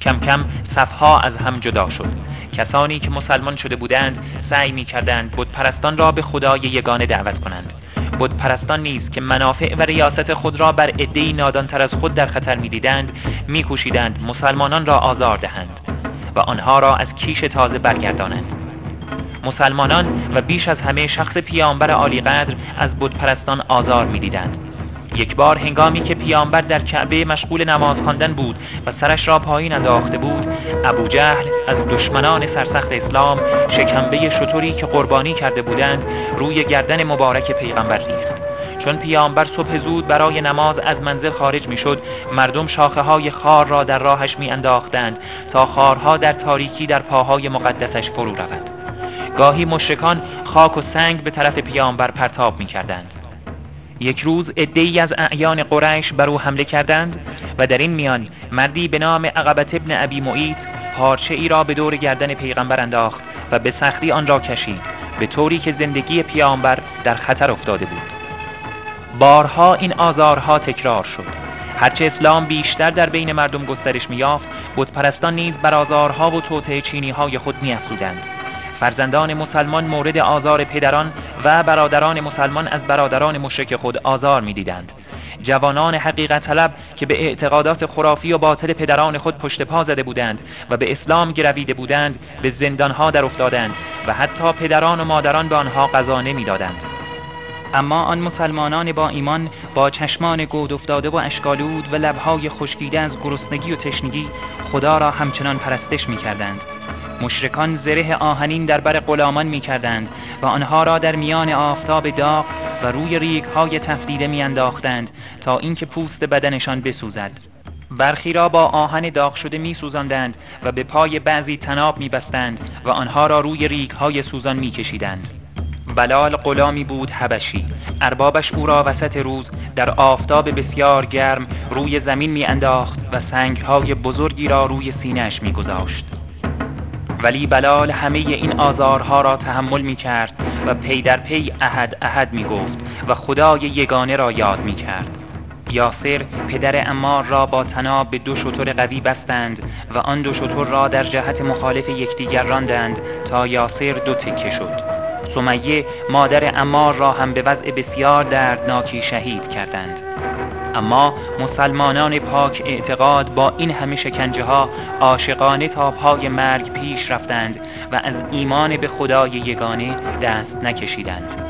کم کم صفها از هم جدا شد. کسانی که مسلمان شده بودند سعی می‌کردند بت‌پرستان را به خدای یگانه دعوت کنند. بت‌پرستان نیز که منافع و ریاست خود را بر عده‌ای نادانتر از خود در خطر می‌دیدند، می‌کوشیدند مسلمانان را آزار دهند و آنها را از کیش تازه برگردانند. مسلمانان و بیش از همه شخص پیامبر عالی قدر از بت‌پرستان آزار می‌دیدند. یک بار هنگامی که پیامبر در کعبه مشغول نماز خواندن بود و سرش را پایین انداخته بود، ابوجهل از دشمنان سرسخت اسلام شکمبه شتری که قربانی کرده بودند روی گردن مبارک پیغمبر ریخت. چون پیامبر صبح زود برای نماز از منزل خارج میشد، مردم شاخه های خار را در راهش می انداختند تا خارها در تاریکی در پاهای مقدسش فرو رود. گاهی مشرکان خاک و سنگ به طرف پیامبر پرتاب می کردند. یک روز عده‌ای از اعیان قریش بر او حمله کردند و در این میان مردی به نام عقبة ابن ابی معیط پارچه ای را به دور گردن پیغمبر انداخت و به سختی آن را کشید، به طوری که زندگی پیامبر در خطر افتاده بود. بارها این آزارها تکرار شد. هرچه اسلام بیشتر در بین مردم گسترش می‌یافت، بت‌پرستان نیز بر آزارها و توطئه چینی‌های خود می‌افزودند. فرزندان مسلمان مورد آزار پدران و برادران مسلمان از برادران مشرک خود آزار می‌دیدند. جوانان حقیقت طلب که به اعتقادات خرافی و باطل پدران خود پشت پا زده بودند و به اسلام گرویده بودند، به زندانها در افتادند و حتی پدران و مادران به آنها غذا نمی‌دادند. اما آن مسلمانان با ایمان با چشمان گود افتاده و اشک‌آلود و لب‌های خشکیده از گرسنگی و تشنگی خدا را همچنان پرستش می‌کردند. مشرکان زره آهنین در بر غلامان می‌کردند و آنها را در میان آفتاب داغ و روی ریگ‌های تفدیده می‌انداختند تا اینکه پوست بدنشان بسوزد. برخی را با آهن داغ شده می‌سوزاندند و به پای بعضی طناب می‌بستند و آنها را روی ریگ‌های سوزان می‌کشیدند. بلال غلامی بود حبشی. اربابش او را وسط روز در آفتاب بسیار گرم روی زمین می‌انداخت و سنگ‌های بزرگی را روی سینه‌اش می‌گذاشت. ولی بلال همه این آزارها را تحمل می‌کرد و پی در پی احد احد می‌گفت و خدای یگانه را یاد می‌کرد. یاسر پدر عمار را با طناب به 2 شتر قوی بستند و آن 2 شتر را در جهت مخالف یکدیگر راندند تا یاسر 2 تکه شد. سمیه مادر عمار را هم به وضع بسیار دردناکی شهید کردند. اما مسلمانان پاک اعتقاد با این همه شکنجه ها عاشقانه تا پای مرگ پیش رفتند و از ایمان به خدای یگانه دست نکشیدند.